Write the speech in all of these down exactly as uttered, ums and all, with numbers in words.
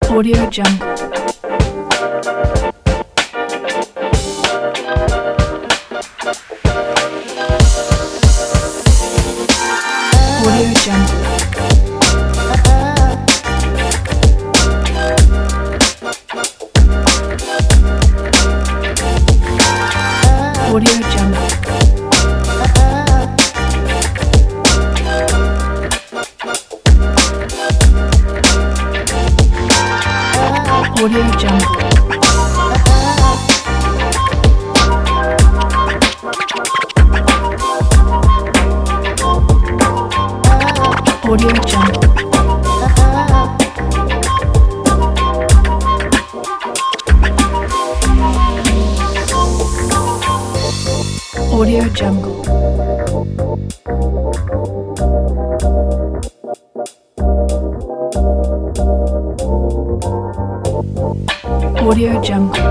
Audio Jungle. Audio Jungle. Audio Jungle. Audio Jungle. Audio Jungle. Audio Jungle. Audio Jungle.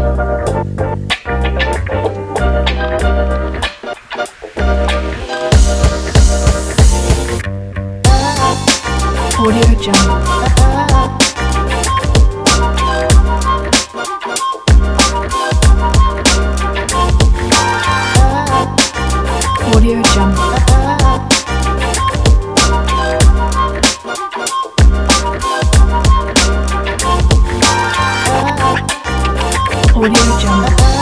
Audio Jungle. Audio Jungle. Audio Jungle.